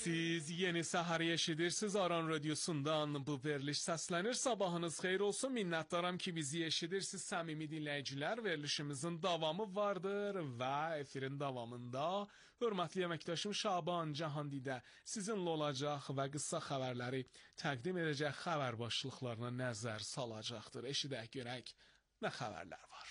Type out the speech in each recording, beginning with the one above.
Siz yeni səhər eşidirsiniz Aran Radyosundan bu veriliş səslənir. Sabahınız xeyir olsun. Minnətdaram ki bizi eşidirsiniz səmimi dinləyicilər. Verilişimizin davamı vardır və efirin davamında hörmətli əməkdaşım Şaban Cahandidə sizinlə olacaq və qısa xəbərləri təqdim edəcək, xəbər başlıqlarına nəzər salacaqdır. Eşidək görək nə xəbərlər var.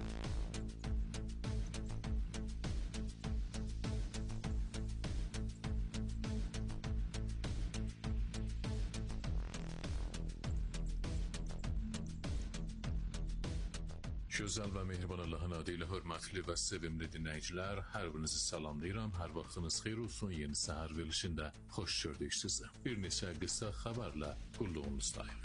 Gözəl və mehriban Allahın adı ilə hörmətli və sevimli dinləyicilər, hər birinizi salamlayıram. Hər vaxtınız xeyir olsun. Yeni səhər verilişində xoş gördük sizi. Bir neçə qısa xəbərlə qulluğunuzdayıq.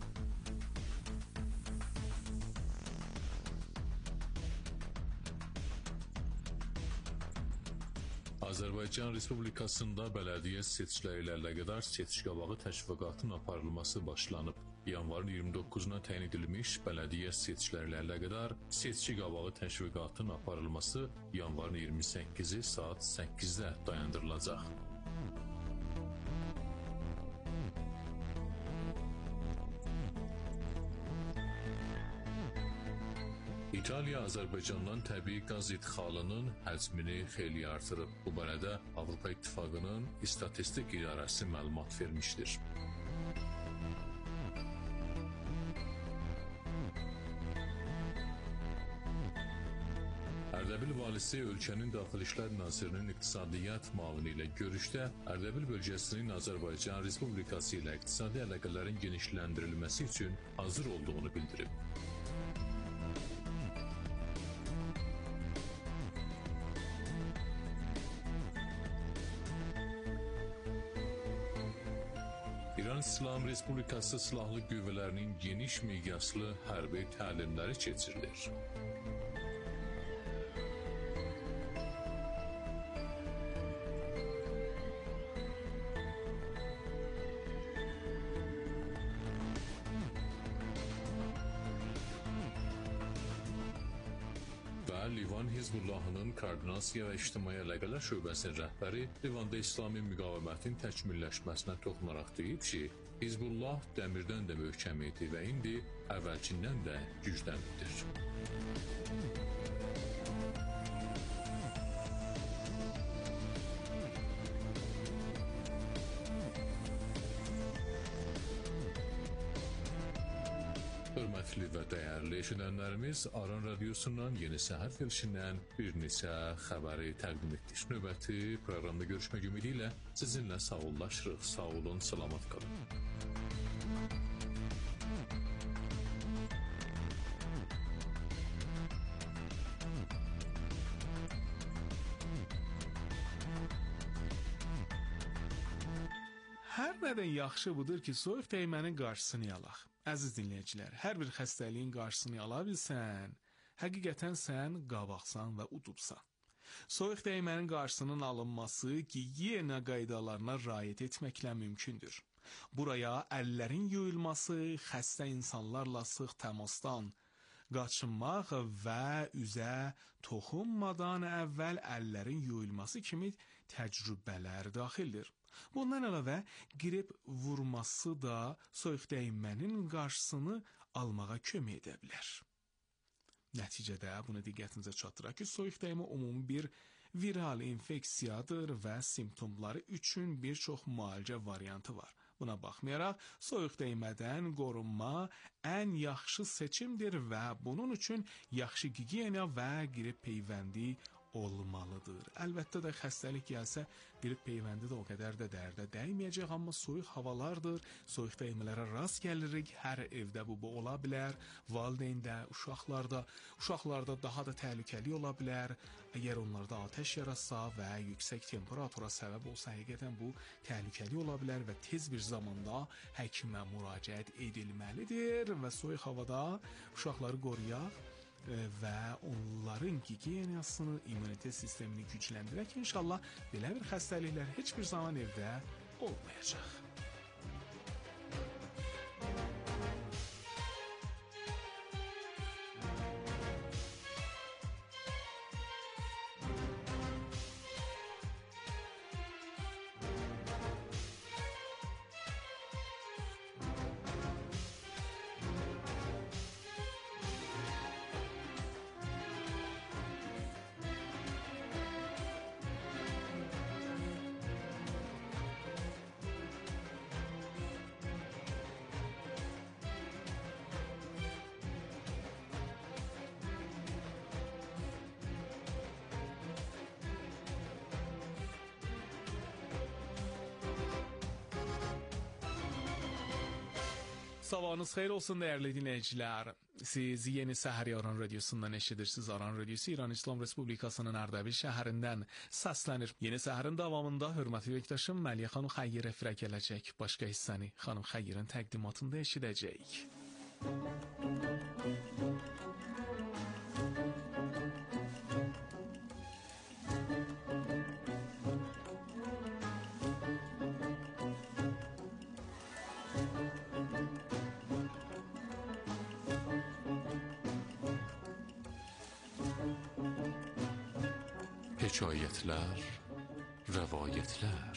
Azərbaycan Respublikasında bələdiyyə seçkiləri ilə əlaqədar seçki-qabağı təşviqatın aparılması başlanıb. Yanvarın 29-una təyin edilmiş bələdiyyə seçkiləri ilə əlaqədar seçki-qabağı təşviqatın aparılması yanvarın 28-i saat 8-də dayandırılacaq. İtaliya Azərbaycandan təbii qaz idxalının həcmini xeyli artırıb. Bu barədə Avropa İttifaqının İstatistik İdarəsi məlumat vermişdir. Ərdəbil valisi ölkənin Daxili İşlər Nazirinin İqtisadiyyat müavini ilə görüşdə Ərdəbil bölgəsinin Azərbaycan Respublikası ilə iqtisadi əlaqələrin genişləndirilməsi üçün hazır olduğunu bildirib. İran İslam Respublikası Silahlı Qüvvələrinin geniş miqyaslı hərbi təlimləri keçirilir. Livan Hizbullahının Koordinasiya və İctimai Əlaqələr şöbəsinin rəhbəri Livanda İslami müqavimətin təkmilləşməsinə toxunaraq deyib ki, Hizbullah dəmirdən də möhkəm idi və indi əvvəlkindən də gücləndir. Hörmətli və dəyərli eşidənlərimiz, Aran Radyosundan yeni səhər verilişindən bir neçə xəbəri təqdim etdik. Növbəti proqramda görüşmək ümidi ilə sizinlə sağollaşırıq. Sağ olun, salamat qalın. Hər nədən yaxşı budur ki, soyuq dəymənin qarşısını alaq. Əziz dinləyicilər, hər bir xəstəliyin qarşısını ala bilsən, həqiqətən sən qabaqsan və udubsan. Soyuq dəymənin qarşısının alınması gigiyena qaydalarına riayət etməklə mümkündür. Buraya əllərin yuyulması, xəstə insanlarla sıx təmasdan qaçınmaq və üzə toxunmadan əvvəl əllərin yuyulması kimi təcrübələr daxildir. Bundan əlavə, qrip vurması da soyuq dəymənin qarşısını almağa kömək edə bilər. Nəticədə bunu diqqətinizə çatdıraq ki, soyuq dəymə ümumi bir viral infeksiyadır və simptomları üçün bir çox müalicə variantı var. Buna baxmayaraq, soyuq dəymədən qorunma ən yaxşı seçimdir və bunun üçün yaxşı gigiyena və qrip peyvəndi olmalıdır. Əlbəttə də xəstəlik gəlsə, qrip peyvəndi də o qədər də dərdə dəyməyəcək, amma soyuq havalardır, soyuq dəymələrə rast gəlirik, hər evdə bu ola bilər, valideyndə, uşaqlarda daha da təhlükəli ola bilər, əgər onlarda atəş yaratsa və yüksək temperatura səbəb olsa, həqiqətən bu təhlükəli ola bilər və tez bir zamanda həkimə müraciət edilməlidir və soyuq havada uşaqları qoruyaq və onların gigiyenasını, immunitet sistemini gücləndirək. İnşallah belə bir xəstəliklər heç bir zaman evdə olmayacaq. Sabahınız xeyir olsun değerli dinləyicilər. Siz Yeni Səhər Aran Radiosundan eşidirsiniz. Aran Radiosu İran İslam Respublikasının Ardabil şəhərindən səslənir. Yeni Səhərin davamında hörmətli yoldaşım Məliyə xanım Xəyyir efirə gələcək. Başqa hissəni xanım Xəyyirin təqdimatında eşidəcəyik. Hekayətlər, rəvayətlər.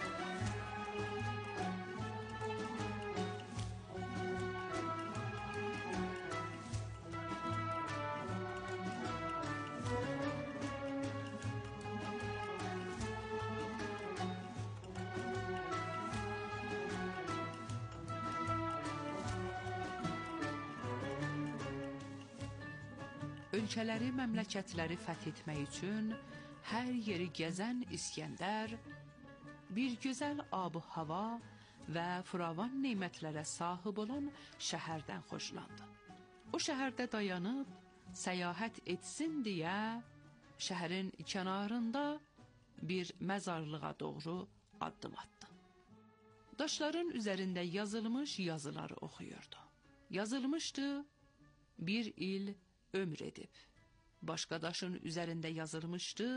Ölkələri, məmləkətləri fəth etmək üçün hər yeri gəzən İskəndər bir gözəl ab-ı hava və firavan nemətlərə sahib olan şəhərdən xoşlandı. O şəhərdə dayanıb səyahət etsin deyə şəhərin kənarında bir məzarlığa doğru addım atdı. Daşların üzərində yazılmış yazıları oxuyurdu. Yazılmışdı: bir il ömr edib. Başqa daşın üzərində yazılmışdı: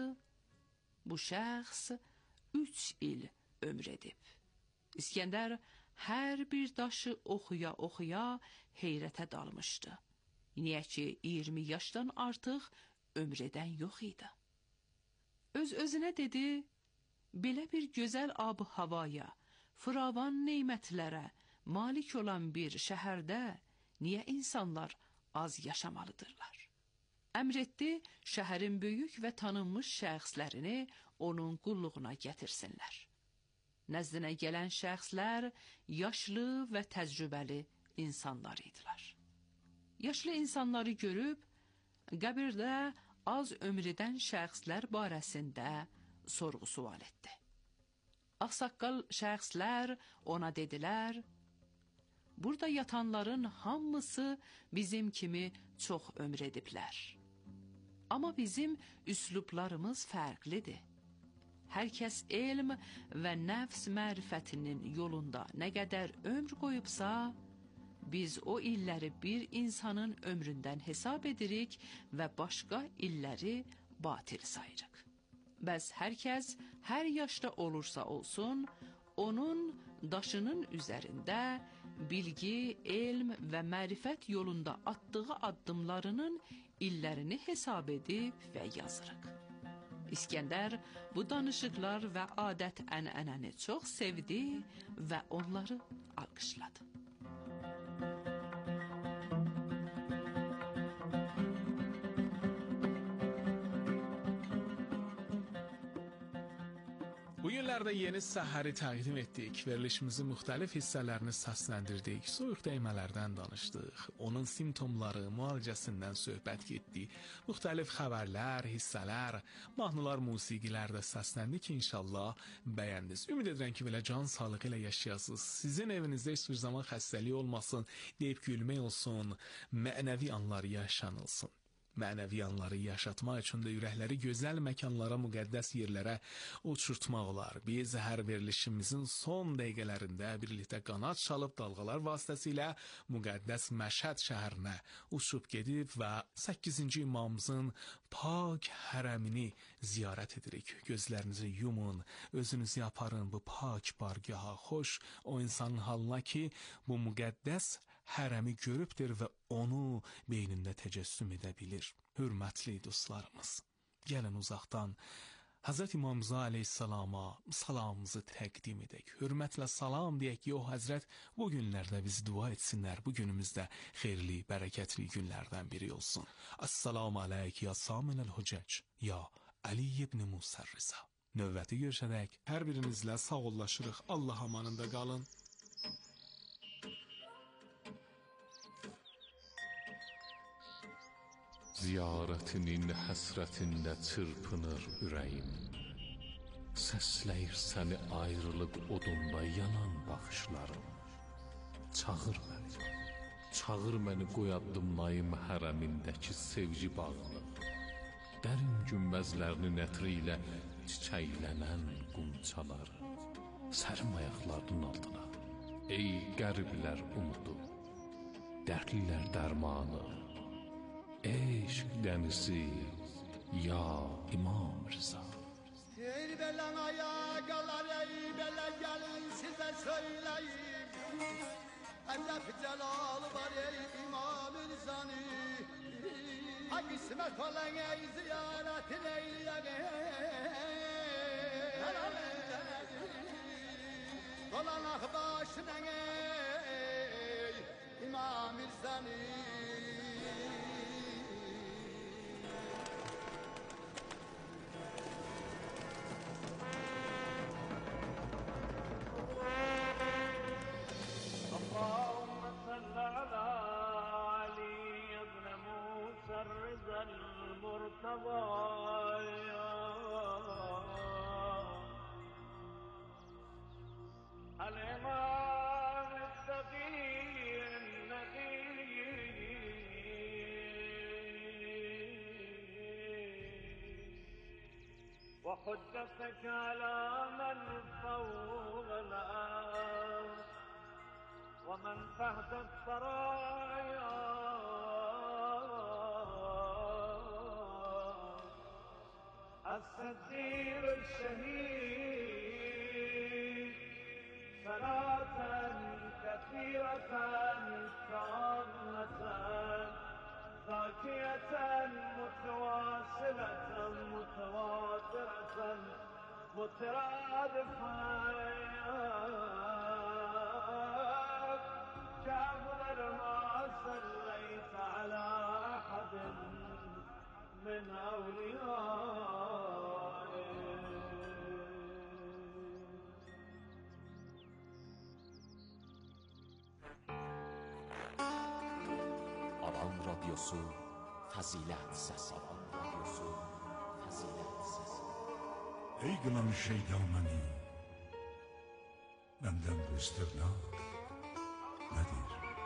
bu şəxs 3 il ömr edib. İskəndər hər bir daşı oxuya heyrətə dalmışdı. Niyə ki 20 yaşdan artıq ömr edən yox idi. Öz-özünə dedi: belə bir gözəl ab-ı havaya, firavan nemətlərə malik olan bir şəhərdə niyə insanlar az yaşamalıdırlar? Əmr etdi, şəhərin böyük və tanınmış şəxslərini onun qulluğuna gətirsinlər. Nəzdinə gələn şəxslər yaşlı və təcrübəli insanlar idilər. Yaşlı insanları görüb, qəbirdə az ömr edən şəxslər barəsində sorğu-sual etdi. Ağsaqqal şəxslər ona dedilər: burada yatanların hamısı bizim kimi çox ömr ediblər. Amma bizim üslublarımız fərqlidir. Hər kəs elm və nəfs mərifətinin yolunda nə qədər ömr qoyubsa, biz o illəri bir insanın ömründən hesab edirik və başqa illəri batil sayırıq. Bəs hər kəs hər yaşda olursa olsun, onun daşının üzərində bilgi, elm və mərifət yolunda atdığı addımlarının illərini hesab edib və yazırıq. İskəndər bu danışıqlar və adət-ənənəni çox sevdi və onları alqışladı. Bu günlərdə Yeni Səhəri təqdim etdik. Verilişimizin müxtəlif hissələrini səsləndirdik. Soyuq dəymələrdən danışdıq. Onun simptomları, müalicəsindən söhbət getdik. Müxtəlif xəbərlər, hissələr, mahnılar, musiqilər də səsləndi ki, inşallah bəyəndiniz. Ümid edirəm ki, belə can sağlığı ilə yaşayasınız. Sizin evinizdə heç bir zaman xəstəlik olmasın, deyib gülmək olsun, mənəvi anlar yaşanılsın. Mənəvi anları yaşatmaq üçün də ürəkləri gözəl məkanlara, müqəddəs yerlərə uçurtmaq olar. Biz hər verilişimizin son dəqiqələrində birlikdə qanat çalıb dalğalar vasitəsilə müqəddəs Məşhəd şəhərinə uçub gedib və 8-ci imamımızın pak hərəmini ziyarət edirik. Gözlərinizi yumun, özünüzü aparın bu pak bargaha, xoş o insanın halına ki, bu müqəddəs hərəmi görübdür və onu beynində təcəssüm edə bilir. Hürmətli dostlarımız, gəlin uzaqdan Həzrət İmam Rza əleyhissalama salamımızı təqdim edək. Hürmətlə salam deyək ki, o Həzrət bu günlərdə bizi dua etsinlər. Bu günümüzdə xeyirli, bərəkətli günlərdən biri olsun. Assalamu aleyk ya Saminəl Hücəc, ya Ali ibn Musa Rza. Növbəti görüşədək hər birinizlə sağollaşırıq. Allah amanında qalın. Ziyarətinin həsrətində çırpınır ürəyim. Səsləyir səni ayrılıq odunda yanan baxışlarım. Çağır məni. Çağır məni qoy addımlayım hərəmindəki sevgi bağını. Dərin günbəzlərinin ətri ilə çiçəklənən qumçaları. Sərim ayaqlarının altına. Ey qəriblər umudu, dərdlilər dərmanı. Eşq dənizi, ya İmam Rıza. Ey belen ayakalar, ey bele gelin size söyleyeyim. Edep celal var ey İmam-ı Rıza'nı. Ha kısmet olan ey ziyaretin eyleyin. Dolanak başına ey İmam-ı Rıza'nı. اللهم صل على علي بن موسى الرضا المرتضى الإمام التقي النقي وحجتك على من فوق الأرض ومن تحت الثرايا الستير الشهيد صلاة كثيرة كاملة زاكية متواصلة متواترة مترادفة كأفضل ما صليت على أحد من أوليائك. Aran Radyosu Fazilet Sesi. Ey kılan şeytanəni, benden bu istirnak nedir?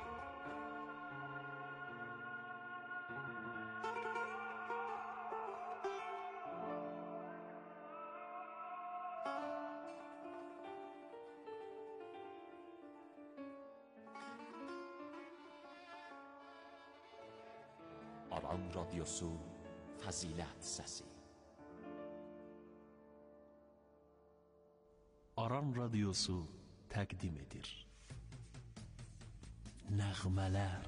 Aran Radyosu Fazilet Sesi. Aran Radyosu təqdim edir. Nəğmələr.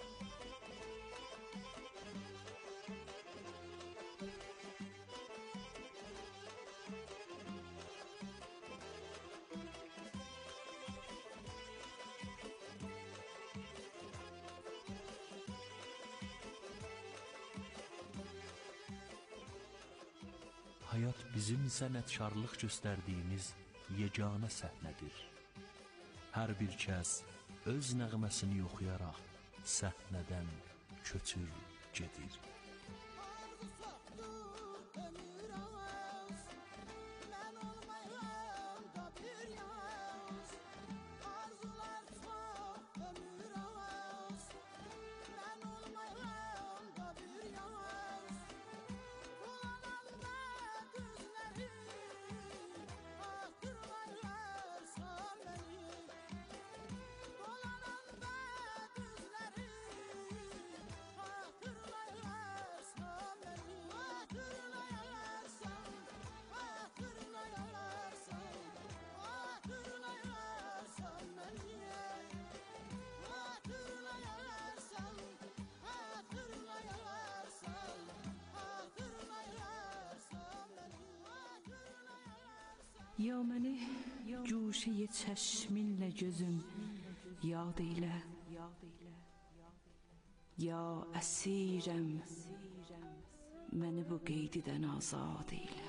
Hayat bizim sənətkarlıq göstərdiyimiz yeganə səhnədir. Hər bir kəs öz nəğməsini oxuyaraq səhnədən köçür gedir. Ya məni guşəyi çəşminlə gözüm yad eylə. Ya əsirəm, məni bu qeydidən azad eylə.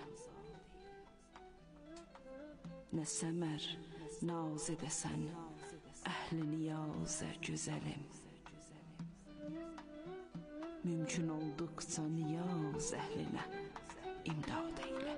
Nə səmər naz edəsən, əhli niyazə gözəlim. Mümkün olduqca niyaz əhlinə imdad eylə.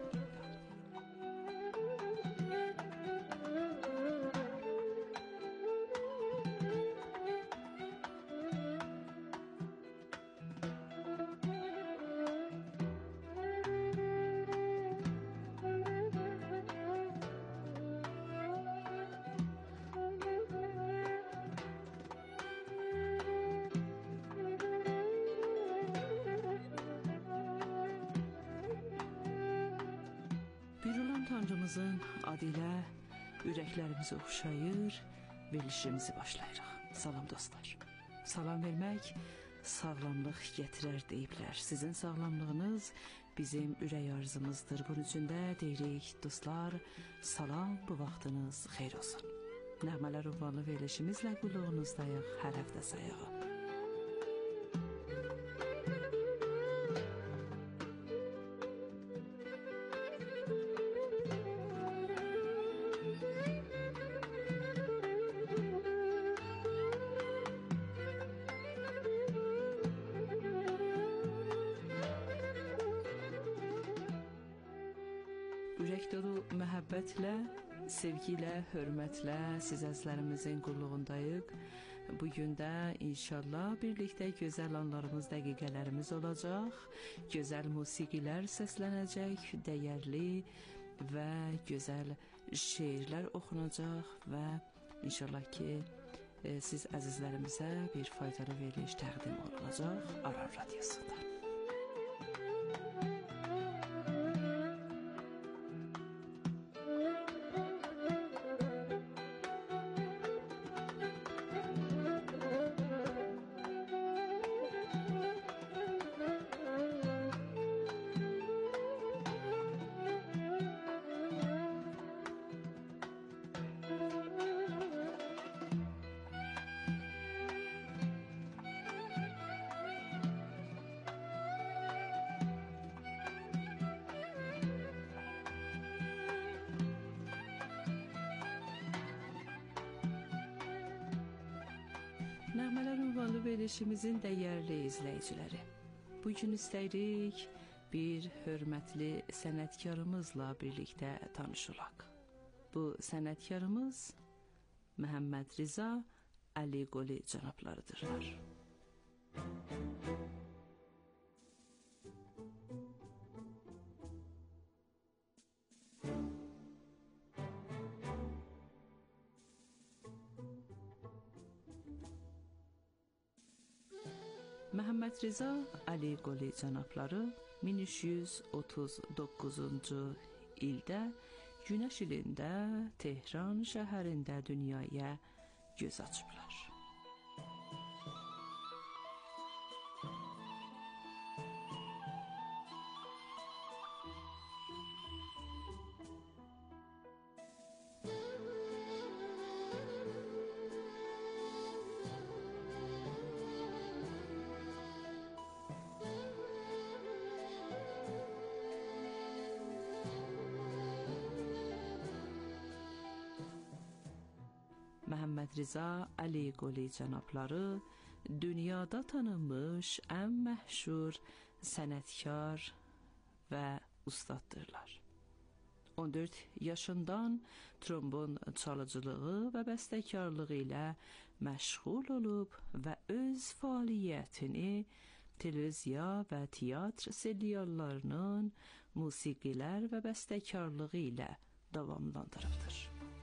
atamızın adı ilə ürəklərimizi oxşayır, verilişimizi başlayırıq. Salam dostlar. Salam vermək sağlamlıq gətirər deyiblər. Sizin sağlamlığınız bizim ürək arzımızdır. Bunun üçün də deyirik dostlar, salam, bu vaxtınız xeyir olsun. Nəğmələr ünvanlı verilişimizlə qulluğunuzdayıq hər həftə sayağı. Ürək dolu məhəbbətlə, sevgi ilə, hörmətlə siz əzizlərimizin qulluğundayıq. Bugün də inşallah birlikdə gözəl anlarımız, dəqiqələrimiz olacaq. Gözəl musiqilər səslənəcək, dəyərli və gözəl şeirlər oxunacaq və inşallah ki siz əzizlərimizə bir faydalı veriliş təqdim olunacaq Aran Radiosunda. Nəğmələr ünvanlı verilişimizin dəyərli izləyiciləri. Bugün istəyirik bir hörmətli sənətkarımızla birlikdə tanış olaq. Bu sənətkarımız Məhəmməd Rza Əliqoli cənablarıdırlar. Məhəmməd Rza Əliqoli cənabları 1339-cu ildə Günəş ilində Tehran şəhərində dünyaya göz açıblar. Məhəmməd Rza Əliqoli cənabları dünyada tanınmış ən məşhur sənətkar və ustaddırlar. 14 yaşından trombon çalıcılığı və bəstəkarlığı ilə məşğul olub və öz fəaliyyətini televiziya və teatr seriallarının musiqilər və bəstəkarlığı ilə davamlandırıbdır.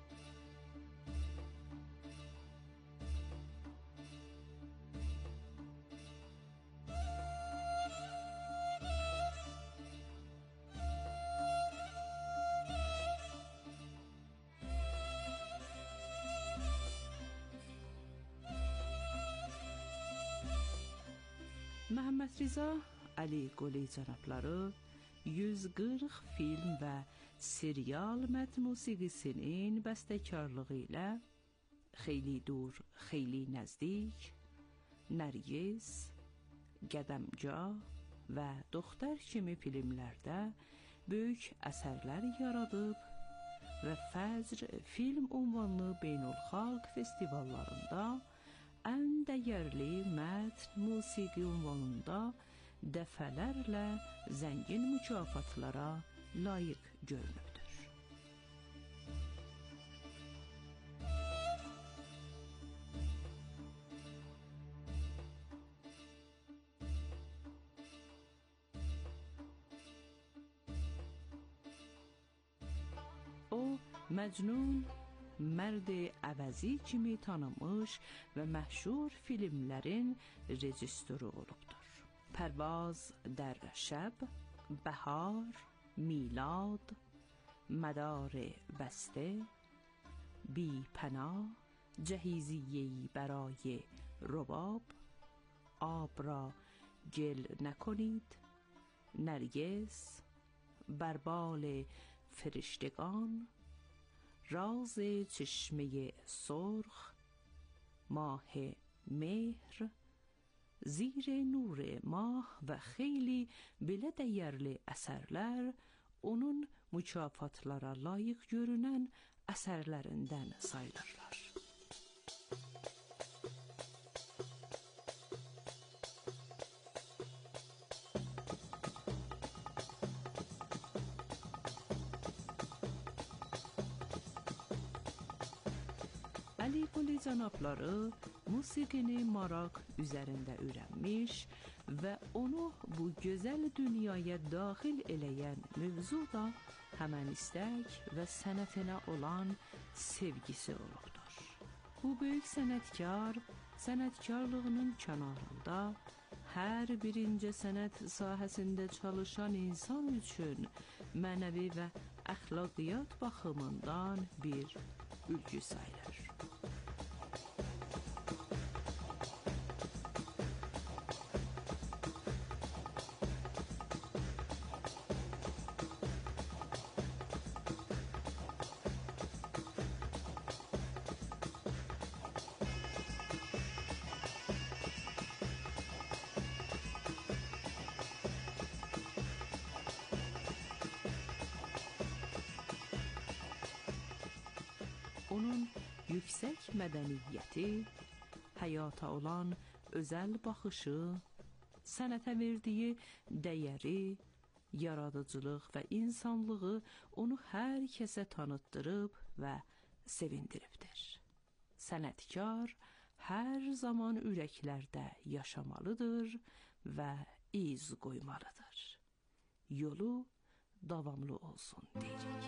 Məhəmməd Rza Əliqoli cənabları 140 film və serial mətn musiqisinin bəstəkarlığı ilə Xeyli dur, xeyli nəzdik, Nərgiz, Qədəmgah və Doxtər kimi filmlərdə böyük əsərlər yaradıb və Fəcr film ünvanlı beynəlxalq festivallarında ən dəyərli mətn musiqi ünvanında dəfələrlə zəngin mükafatlara layiq görünübdür. O, Məcnun, Mərd-i Əvəzi kimi tanınmış və məşhur filmlərin rejissoru olubdur. Pərvaz dar şəb, Bəhar, Milad, مدار بسته، بی پناه جهیزیه‌ای برای رباب. آب را گل نکنید، نرگس بر بال فرشتگان. راز çeşme سرخ، ماه مهر. Zire nure mah ve xeyli belə dəyərli əsərlər onun mükafatlara layiq görünən əsərlərindən sayılırlar. Ali Quli cənabları musiqini maraq üzərində öyrənmiş və onu bu gözəl dünyaya daxil eləyən mövzu da həmən istək və sənətinə olan sevgisi olubdur. Bu böyük sənətkar, sənətkarlığının kənarında hər birinci sənət sahəsində çalışan insan üçün mənəvi və əxlaqiyyat baxımından bir ülgü sayılır. Onun yüksək mədəniyyəti, həyata olan özəl baxışı, sənətə verdiyi dəyəri, yaradıcılıq və insanlığı onu hər kəsə tanıtdırıb və sevindiribdir. Sənətkar hər zaman ürəklərdə yaşamalıdır və iz qoymalıdır. Yolu davamlı olsun deyirik.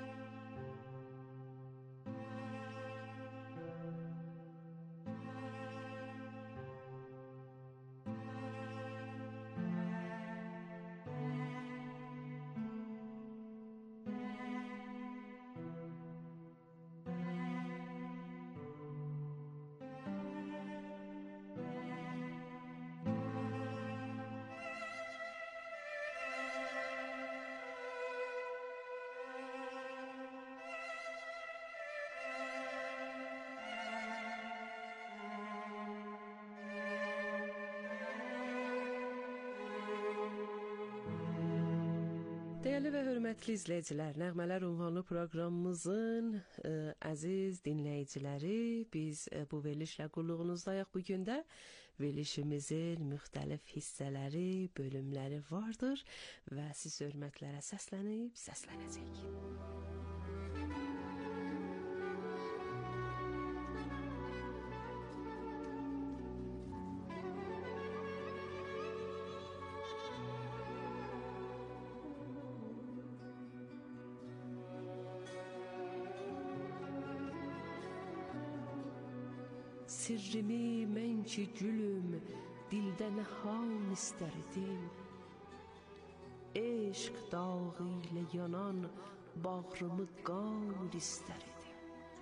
Değerli ve hörmətli izləyicilər, Nəğmələr ünvanlı proqramımızın əziz dinləyiciləri, biz bu verilişlə qulluğunuzdayıq. Bugün də verilişimizin müxtəlif hissələri, bölümləri vardır və siz hörmətlərə səslənəcək. Sirrimi mən ki gülüm, dildə nəhal istərdim. Eşq dağı ilə yanan bağrımı qan istərdim.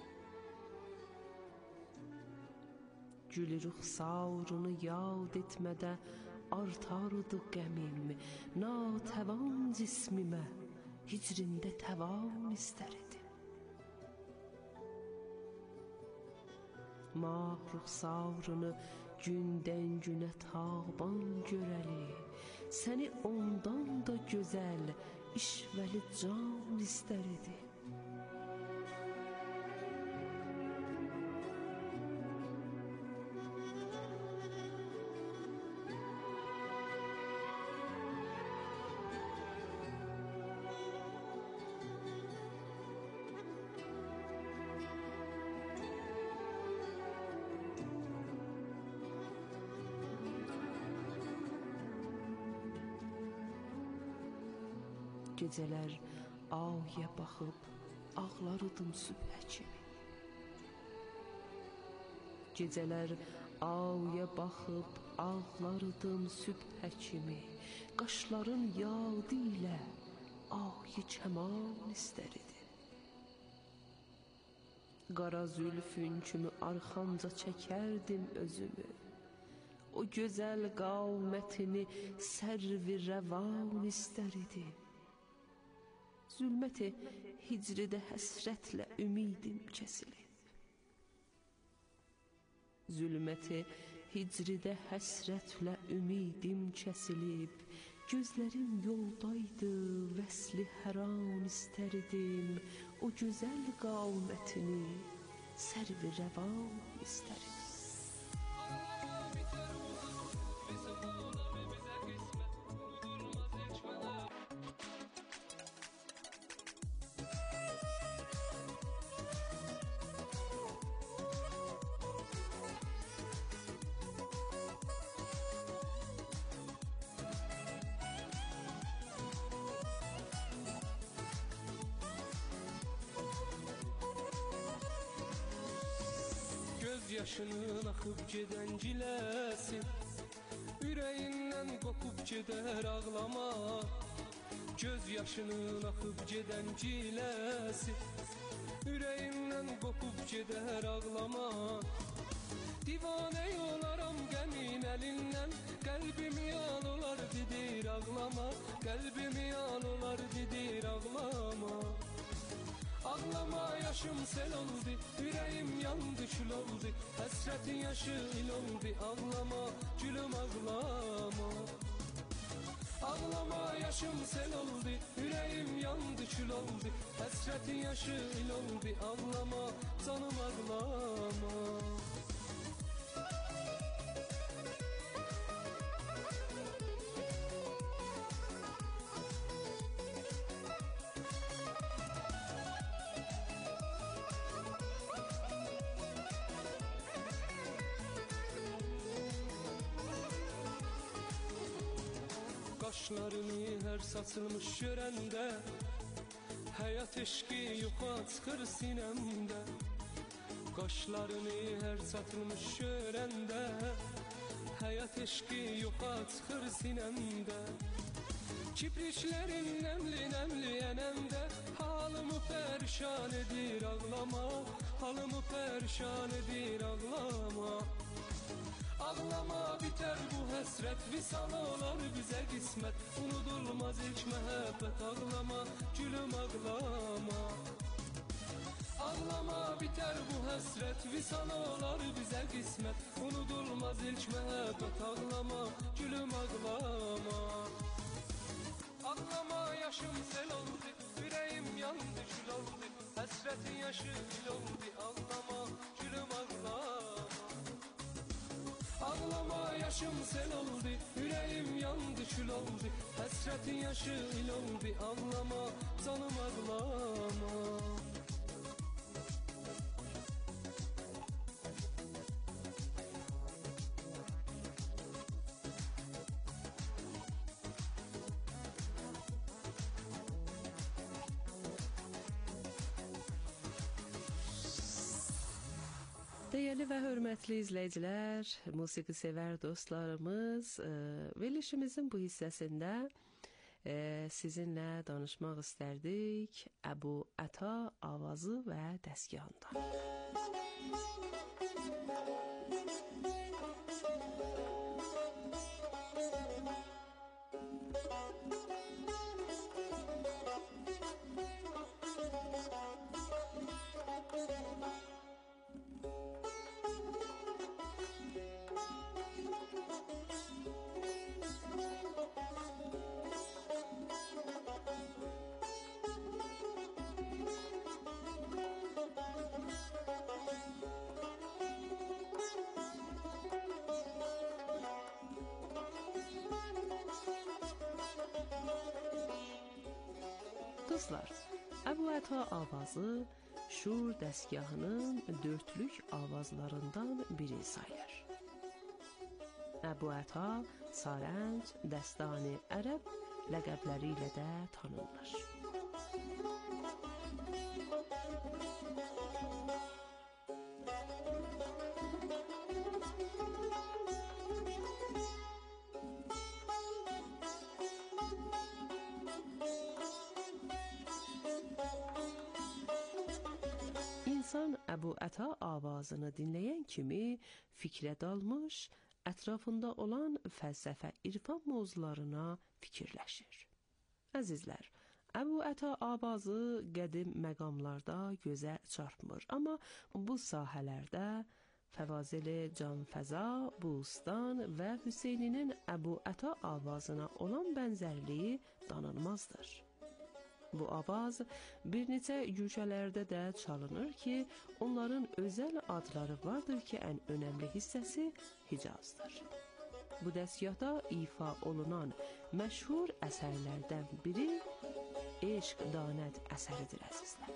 Gülü ruxsarını yad etmədə artardı qəmim. Natəvan cismimə hicrində təvan istərdim. Mah ruxsarını gündən günə taban görəli, səni ondan da gözəl işvəli can istərdi. Gecələr aya baxıb ağlardım sübhə kimi. Gecələr aya baxıb ağlardım sübhə kimi. Qaşların yadı ilə ayı kəman istərdi. Qara zülfün kimi arxamca çəkərdim özümü. O gözəl qamətini sərvi rəvan istər idim. Zülmət-i hicridə həsrətlə ümidim kəsilib. Zülmət-i hicridə həsrətlə ümidim kəsilib. Gözlərim yoldaydı, vəsli həran istərdim. O gözəl qamətini sərvi rəvan istərdim. Yaşının axıb gedən ciləsi, ürəyindən qopub gedər ağlama. Göz yaşının axıb gedən ciləsi, ürəyindən qopub gedər ağlama. Divanə olaram qəmin əlindən, qəlbimi al olar dedir ağlama. Qəlbimi al olar dedir ağlama. Ağlama yaşım sel oldu, yüreğim yandı kül oldu. Həsrətin yaşı il oldu, ağlama gülüm ağlama. Ağlama yaşım sel oldu, yüreğim yandı kül oldu. Həsrətin yaşı il oldu, ağlama canım ağlama. Qaşlarını hər saçılmış görəndə, həyat eşqi yuxa çıxır sinəmdə. Qaşlarını hər saçılmış görəndə, həyat eşqi yuxa çıxır sinəmdə. Kipriklərin nəmli ənəmdə, halımı pərişan edir ağlama. Halımı pərişan edir ağlama. Ağlama biter bu həsrət, visal olar bizə qismət. Unudulmaz ilk məhəbbət, ağlama gülüm ağlama. Ağlama biter bu həsrət, visal olar bizə qismət. Unudulmaz ilk məhəbbət, ağlama gülüm ağlama. Ağlama yaşım sel oldu, yüreğim yandı kül oldu. Həsrətin yaşı il oldu, ağlama gülüm ağlama. Ağlama yaşım sel oldu, yüreğim yandı kül oldu. Həsrətin yaşı il oldu, ağlama canım ağlama. Değerli ve hörmətli izləyicilər, musiqi sevər dostlarımız, verilişimizin bu hissəsində sizinlə danışmaq istərdik Əbu Əta avazı və dəstgahından. Dostlar, Əbu Əta avazı Şur dəstgahının dörtlük avazlarından biri sayılır. Əbu Əta, Sarənd, Dəstani Ərəb ləqəbləri ilə də tanınır. İnsan Əbu Əta avazını dinləyən kimi fikrə dalmış, ətrafında olan fəlsəfə, irfan mövzularına fikirləşir. Əzizlər, Əbu Əta avazı qədim məqamlarda gözə çarpmır, amma bu sahələrdə Fəvazeli Canfəza, Bustan və Hüseyninin Əbu Əta avazına olan bənzərliyi danılmazdır. Bu avaz bir neçə güşələrdə də çalınır ki, onların özəl adları vardır ki, ən önəmli hissəsi Hicazdır. Bu dəstgahda ifa olunan məşhur əsərlərdən biri Eşq Danət əsəridir, əzizlər.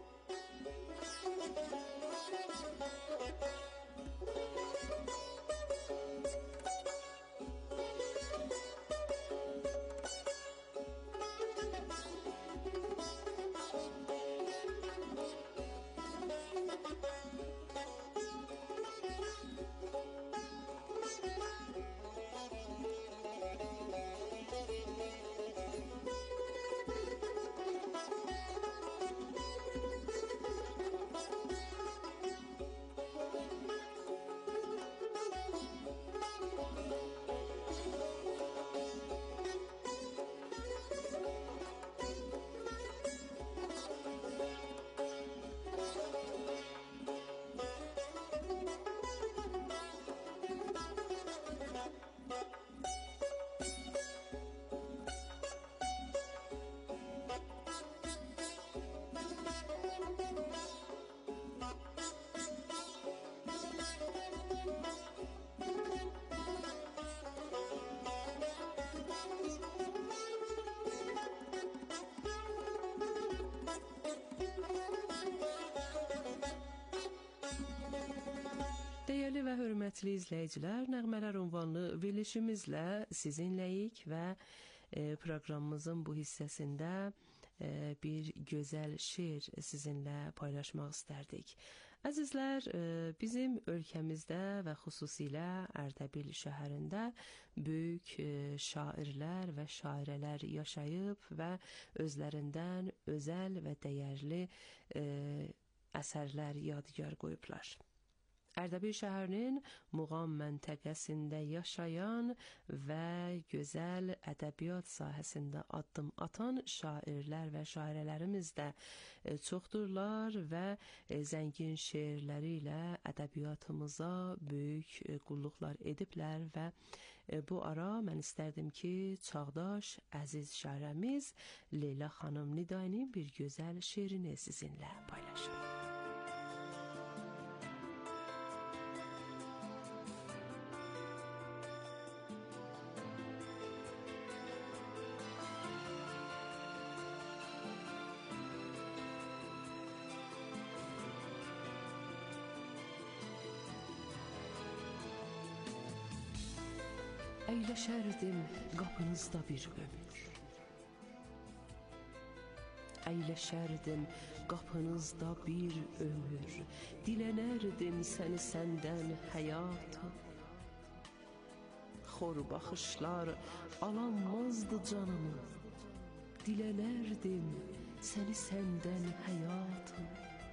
Dəyərli və hörmətli izləyicilər, Nəğmələr ünvanlı verilişimizlə sizinləyik və proqramımızın bu hissəsində bir gözəl şeir sizinlə paylaşmaq istərdik. Əzizlər, bizim ölkəmizdə və xüsusilə Ərdəbil şəhərində böyük şairlər və şairələr yaşayıb və özlərindən özəl və dəyərli əsərlər yadigar qoyublar. Ərdəbil şəhərinin Muğam məntəqəsində yaşayan və gözəl ədəbiyyat sahəsində addım atan şairlər və şairələrimiz də çoxdurlar və zəngin şeirləri ilə ədəbiyyatımıza böyük qulluqlar ediblər və bu ara mən istərdim ki, çağdaş, əziz şairəmiz Leyla xanım Nidayinin bir gözəl şeirini sizinlə paylaşım. Əyləşərdim qapınızda bir ömür. Əyləşərdim qapınızda bir ömür. Dilənərdim səni səndən həyata. Xor baxışlar alanmazdı canımı. Dilənərdim səni səndən həyata.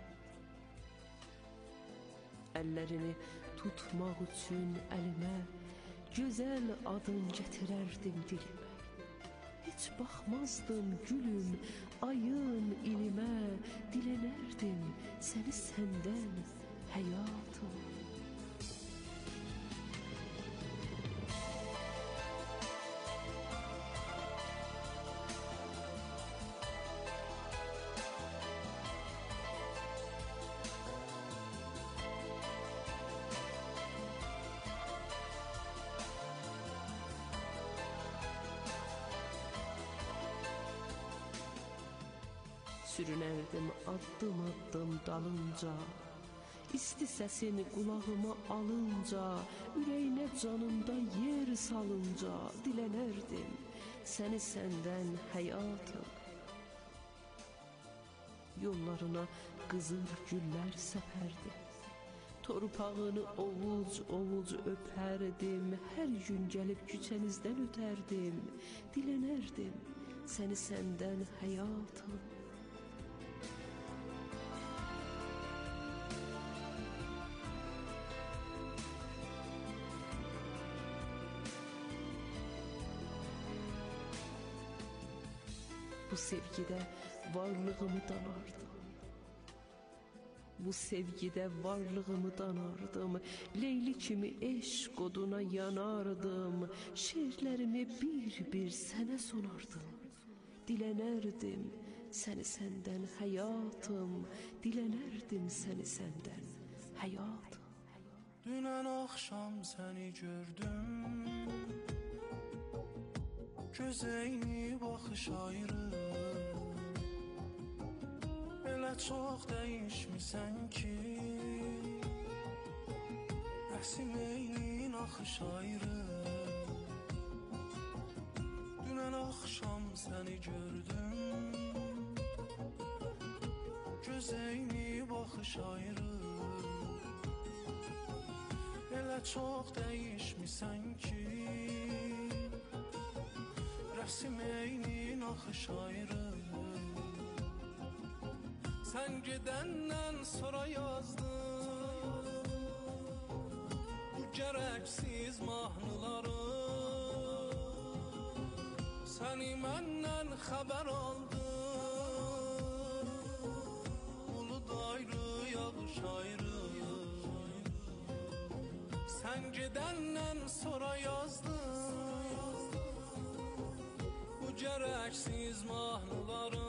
Əllərini tutmaq üçün əlimə gözəl adın gətirərdim dilimə. Heç baxmazdım gülüm, ayın, ilimə. Dilənərdim səni səndən həyatım. Sürünərdim addım addım dalınca. İsti səsin qulağıma alınca, ürəyinə canımda yer salınca. Dilənərdim səni səndən həyatım. Yollarına qızıl güllər səpərdim. Torpağını ovuc ovuc öpərdim. Hər gün gəlib küçənizdən ötərdim. Dilənərdim səni səndən həyatım. Bu sevgidə varlığımı danardım. Bu sevgidə varlığımı danardım. Leyli kimi eşq oduna yanardım. Şeirlərimi bir-bir sənə sunardım. Dilənərdim səni səndən həyatım. Dilənərdim səni səndən həyatım. Dünən axşam səni gördüm, gözəyini baxış ayrı. Elə çox dəyişmisən ki, rəsim eynin axış ayrı. Dünən axşam səni gördüm, gözəyini baxış ayrı. Elə çox dəyişmisən ki, rəsim eynin axış ayrı. Sən gedəndən sonra yazdım bu gərəksiz mahnıları. Səni məndən xəbər aldım, bulud ayrı, yağış ayrı. Sən gedəndən sonra yazdım bu gərəksiz mahnıları.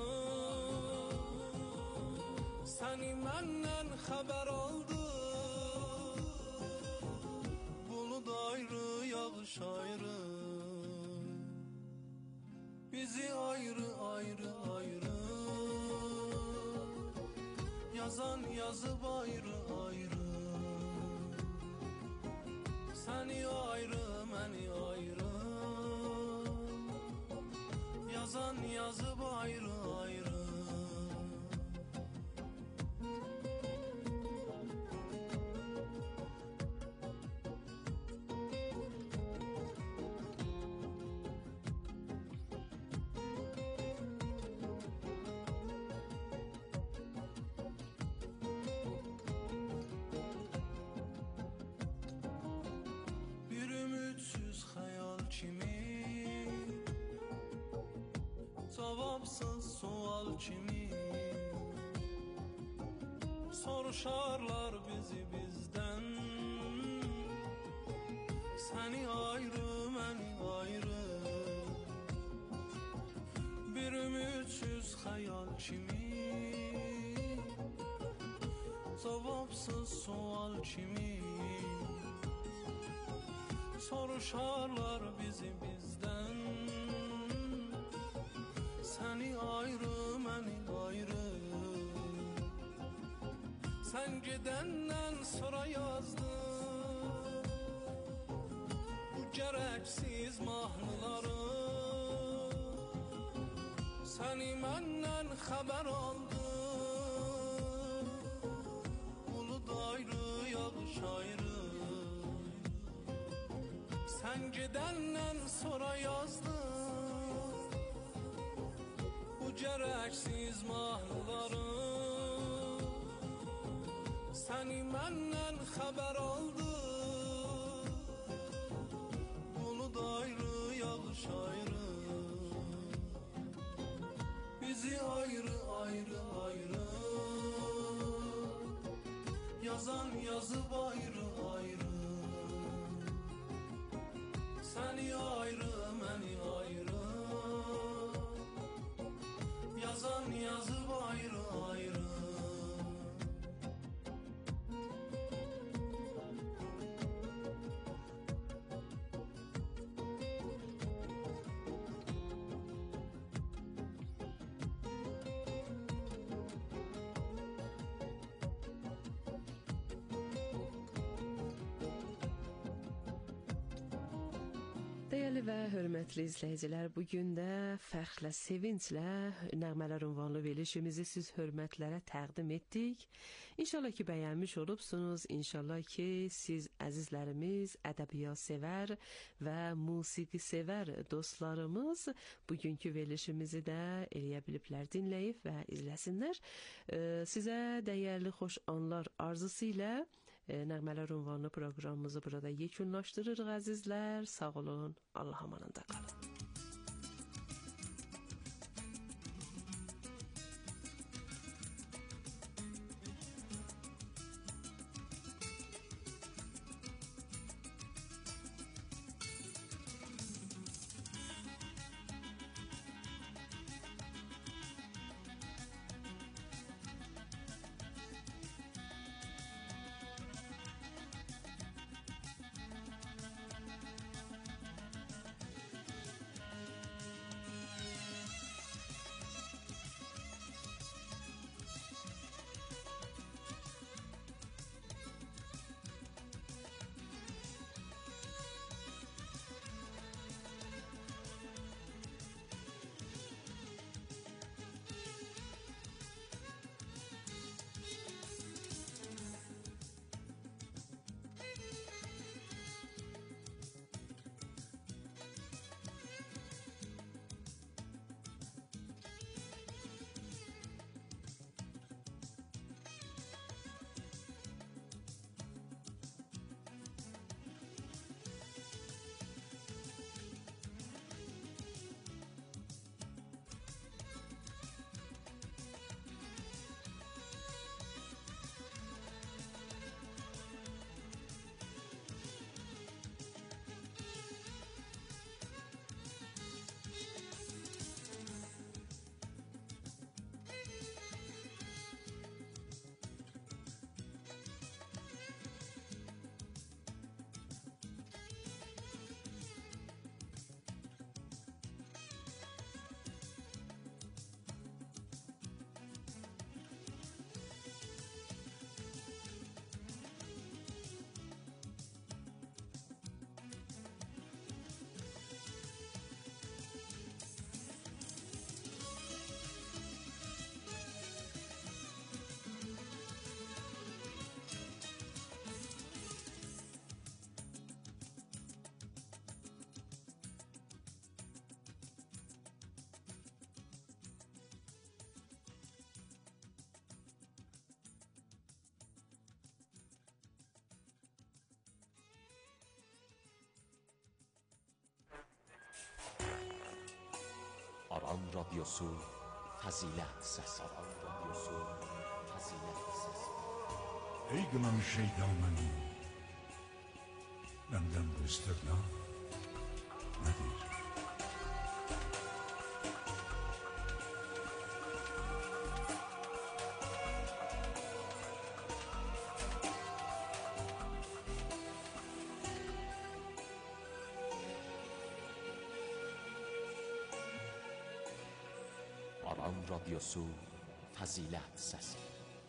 Səni məndən xəbər aldım, bulud ayrı, yağış ayrı. Bizi ayrı ayrı ayrı yazan yazıb ayrı ayrı. Səni ayrı, məni ayrı yazan yazıb ayrı ayrı. Cavabsız sual kimi soruşarlar bizi bizdən. Səni ayrı, məni ayrı, bir ümitsiz xəyal kimi. Cavabsız sual kimi soruşarlar bizi bizdən. Səni ayrı, məni ayrı. Sən gedəndən sonra yazdım bu gərəksiz mahnıları. Səni məndən xəbər aldım, bulud ayrı, yağış ayrı. Sən gedəndən sonra yazdım bu gərəksiz mahnıları. Səni məndən xəbər aldım, bulud ayrı, yağış ayrı. Bizi ayrı ayrı ayrı yazan yazıb ayrı ayrı. Səni ayrı, məni ayrı yazan yazıb ayrı ayrı. Dəyərli və hörmətli izləyicilər, bugün də fəxrlə, sevinclə nəğmələr ünvanlı verilişimizi siz hörmətlərə təqdim etdik. İnşallah ki, bəyənmiş olubsunuz. İnşallah ki, siz əzizlərimiz, ədəbiyyat sevər və musiqi sevər dostlarımız bugünkü verilişimizi də eləyə biliblər, dinləyib və izləsinlər. Sizə dəyərli xoş anlar arzusu ilə Nəğmələr ünvanlı proqramımızı burada yekunlaşdırırıq əzizlər. Sağ olun, Allah amanında qalın. Aran Radyosu Fəzilət Səsi. Aran Radyosu Fəzilət Səsi. Ey qınamış şeytan məni, məndən bu istirna nədir? Aran Radyosu Fəzilət Səsi.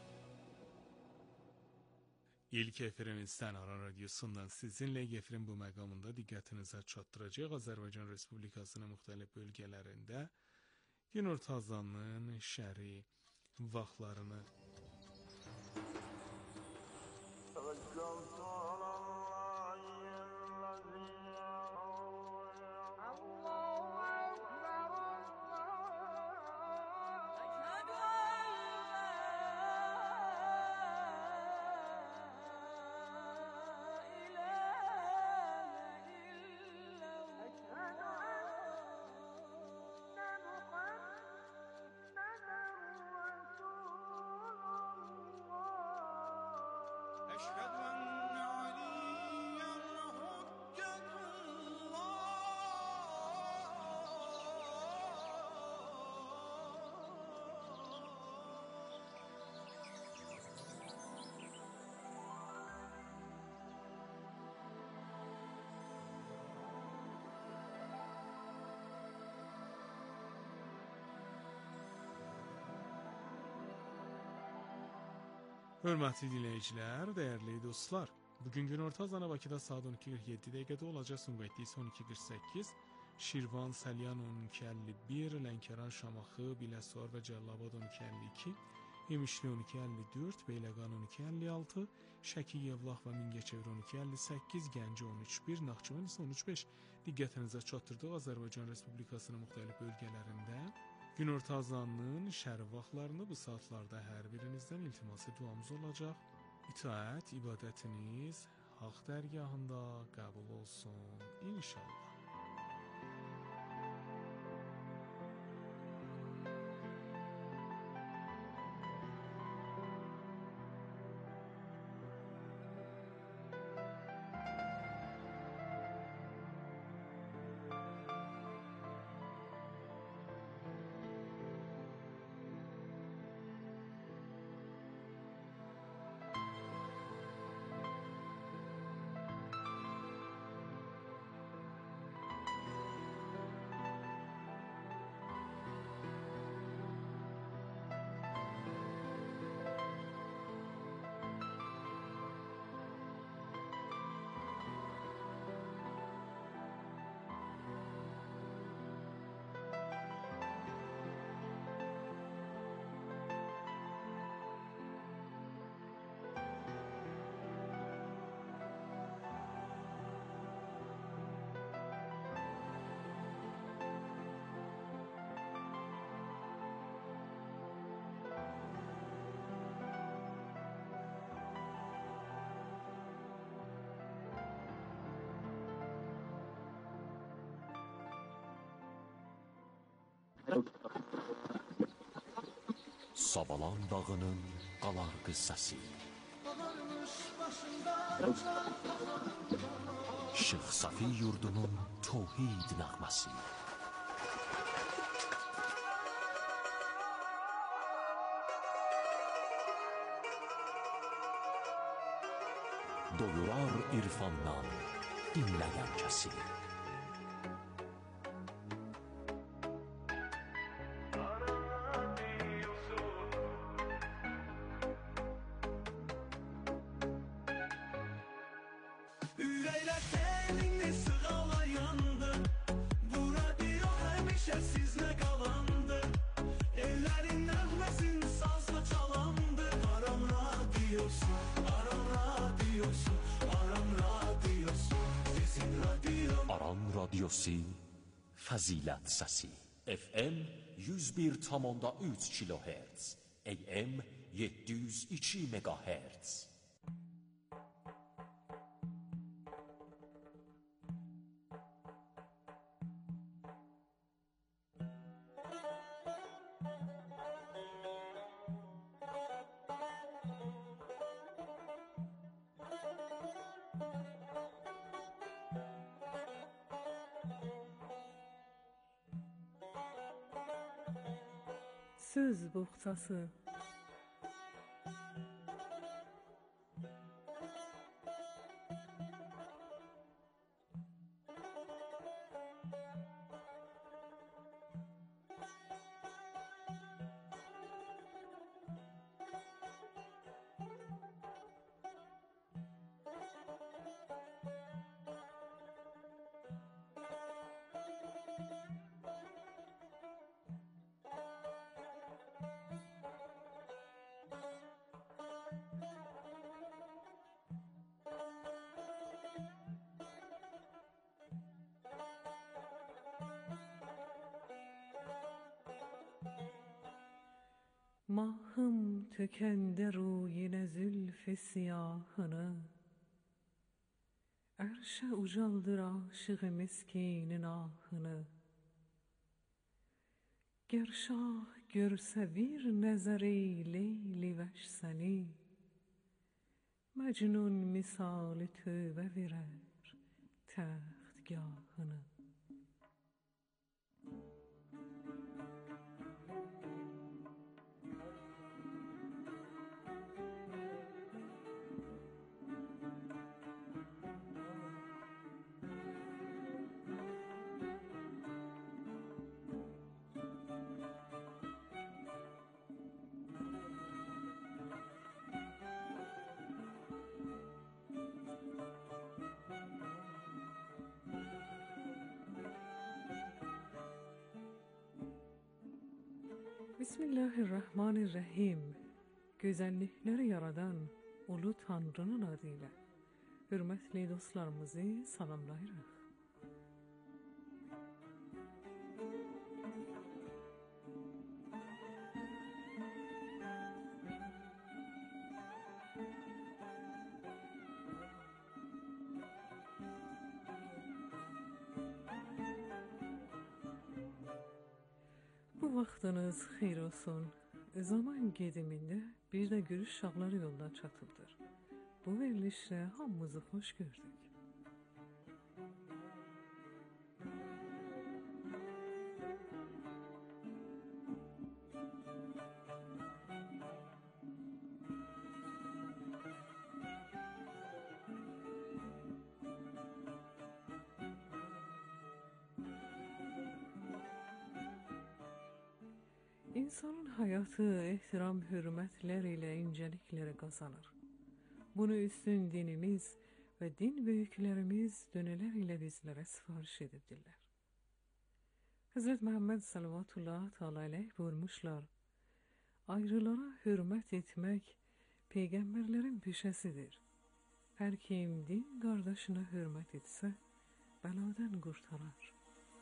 İlk efirimizdən Aran Radyosu'ndan sizinle efirin bu məqamında diqqətinizə çatdıracaq Azərbaycan Respublikasının müxtəlif bölgələrində günorta azanının şəri vaxtlarını Hörmətli dinləyicilər, dəyərli dostlar, bugün günorta azanı Bakıda saat 12:47 dəqiqədə olacaq, Sumqayıtda isə 12:48, Şirvan, Salyan 12:51, Lənkəran, Şamaxı, Biləsuvar və Cəlilabad 12:52, İmişli 12:54, Beyləqan 12:56, Şəki, Yevlax və Mingəçevir 12:58, Gəncə 13:1, Naxçıvan isə 13:5. Diqqətinizə çatdırdıq Azərbaycan Respublikasının müxtəlif bölgələrində günorta azanının şəri vaxtlarını bu saatlarda hər birinizdən iltiması duamız olacaq. İtaət, ibadətiniz haqq dərgahında qəbul olsun inşallah. Sabalan dağının qalar qıssası. Şeyx Safi yurdunun tövhid nəğməsi. Doyurar irfandan dinləyən kəsi. Aran Radyosu Fəzilət Səsi. FM 101,3 kHz, AM 702 MHz. söz boğçası. Mahım tökende ruyine zülf siyahını, erşe ucaldır aşığı miskinin ahını. Ger şah görse bir nezeri leyli veş seni, Mecnun misali tövbe verer tehtgahını. Bismillahirrahmanirrahim. Güzellikleri yaradan Ulu Tanrı'nın adıyla hürmetli dostlarımızı salamlayırıq. Bu vaxtınız xeyir olsun. Zaman gedimində bir də gürüş şahları yolda çatıbdır. Bu verilişlə hamımızı xoş gördük. İnsanın hayatı ehtiram, hürmetler ile incelikleri kazanır. Bunu üstün dinimiz ve din büyüklerimiz döneler ile bizlere sipariş edibdirler. Hazreti Muhammed sallallahu teala aleyh buyurmuşlar, ayrılara hürmet etmek peygamberlerin peşesidir. Her kim din kardeşine hürmet etse beladan kurtarar.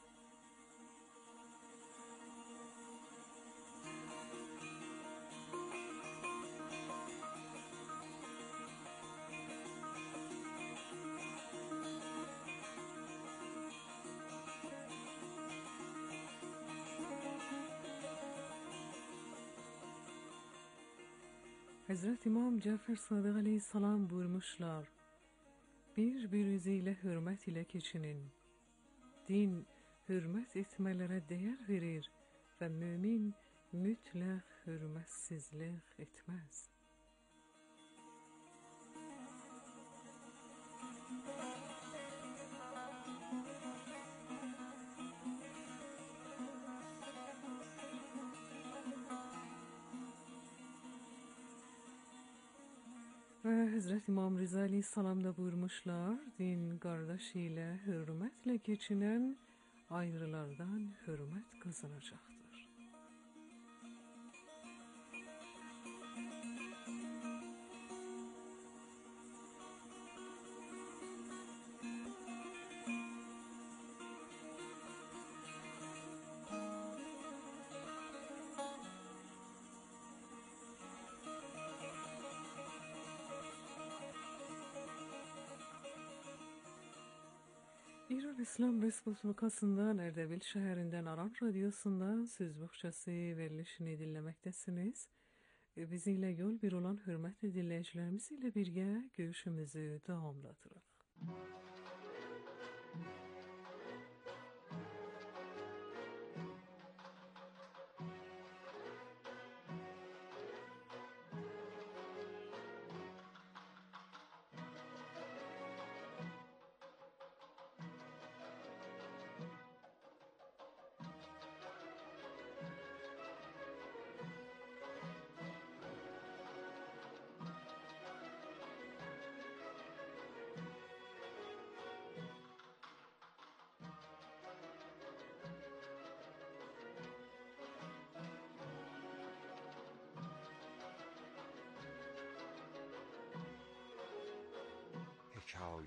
Hazreti İmam Cafer Sadık Aleyhisselam buyurmuşlar, birbiriniziyle hürmet ile geçinin. Din hürmet etmelere değer verir ve mümin mütlak hürmetsizlik etmez. Ve Hazreti İmam Rıza Aleyhisselam da buyurmuşlar, din kardeşiyle hürmetle geçinen ayrılardan hürmet kazanacaktır. İran İslam Respublikası'ndan Erdebil şehrinden Aran Radyosu'nda söz bohçası verilişini dinlemektesiniz. Bizimle yol bir olan hürmetli dinleyicilerimiz ile birge görüşümüzü devamlatırıq.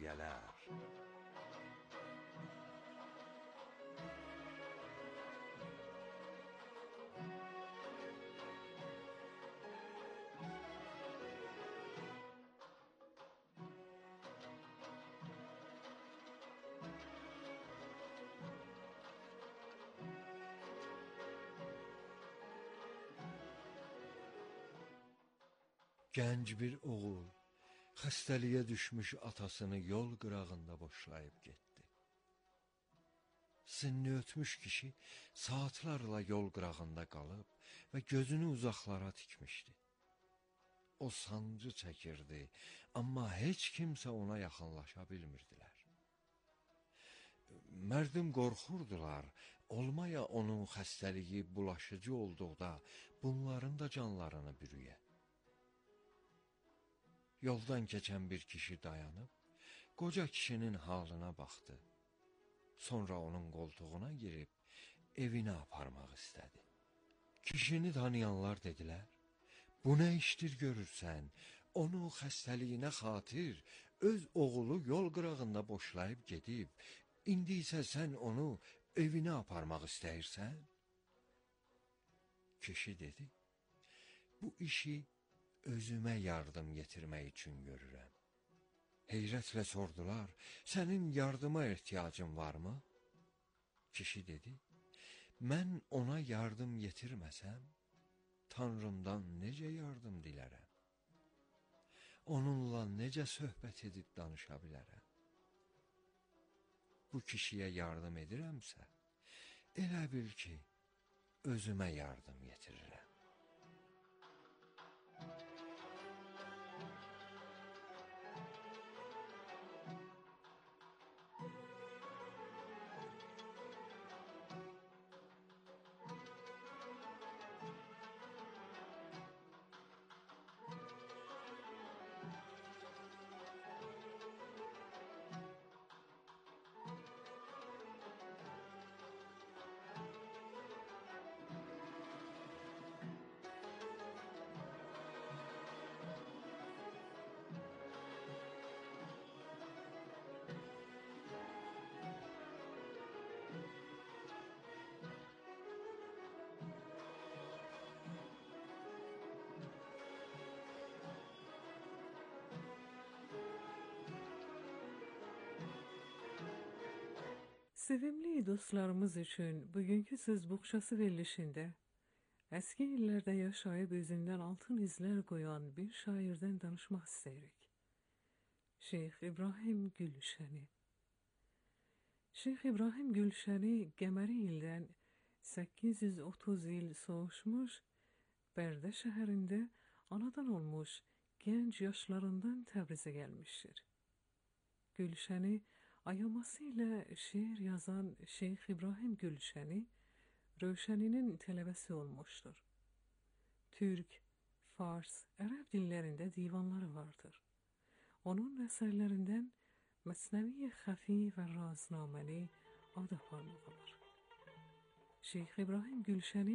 gərgələr. Gənc bir oğul xəstəliyə düşmüş atasını yol qırağında boşlayıb getdi. Sinni ötmüş kişi saatlarla yol qırağında qalıb və gözünü uzaqlara tikmişdi. O sancı çəkirdi, amma heç kimsə ona yaxınlaşa bilmirdilər. Mərdim qorxurdular, olmaya onun xəstəliyi bulaşıcı olduqda bunların da canlarını bürüyə. Yoldan keçən bir kişi dayanıb, qoca kişinin halına baxdı. Sonra onun qoltuğuna girib, evinə aparmaq istədi. Kişini tanıyanlar dedilər, bu nə işdir görürsən, onun xəstəliyinə xatir öz oğulu yol qırağında boşlayıb gedib, indi isə sən onu evinə aparmaq istəyirsən? Kişi dedi, bu işi özümə yardım getirmək üçün görürəm. Heyrətlə sordular, sənin yardıma ehtiyacın varmı? Kişi dedi, mən ona yardım getirməsəm, Tanrımdan necə yardım dilərəm? Onunla necə söhbət edib danışa bilərəm? Bu kişiyə yardım edirəmsə, elə bil ki, özümə yardım getirirəm. Sevimli dostlarımız üçün bugünkü söz buğçası verilişində əski illərdə yaşayıb özündən altın izlər qoyan bir şairdən danışmaq istəyirik. Şeyx İbrahim Gülşəni. Şeyx İbrahim Gülşəni qəməri ildən 830 il soğuşmuş, Bərdə şəhərində anadan olmuş gənc yaşlarından Təbrizə gəlmişdir. Gülşəni ayaması ilə şiir yazan Şeyx İbrahim Gülşəni, Rövşəninin tələbəsi olmuşdur. Türk, Fars, Ərəb dillərində divanları vardır. Onun əsərlərindən Məsnəvi Xəfi və Raznaməli ad aparmaqdır. Şeyx İbrahim Gülşəni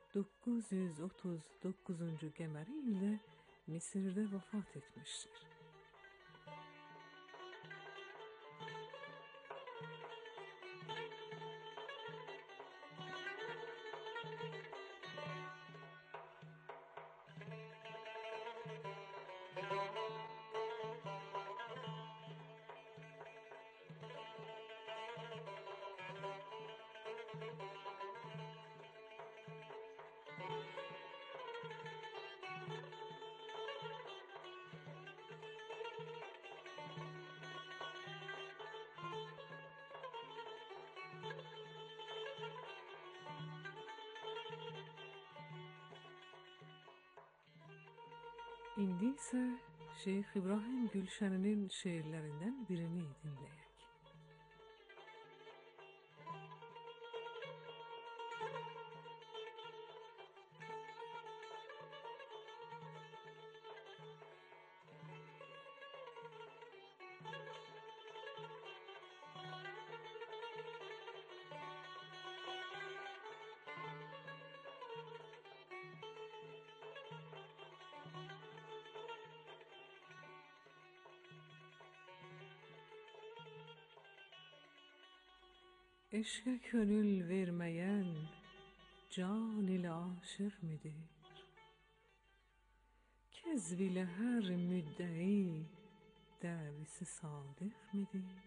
939-cu qəməri ildə Misirdə vəfat etmişdir. İndi isə Şeyx İbrahim Gülşəninin şeirlərindən birini dinləyək. eşqə könül verməyən can ilə aşiq midir? Kəzb ilə hər müddəi dəvisi sadiq midir?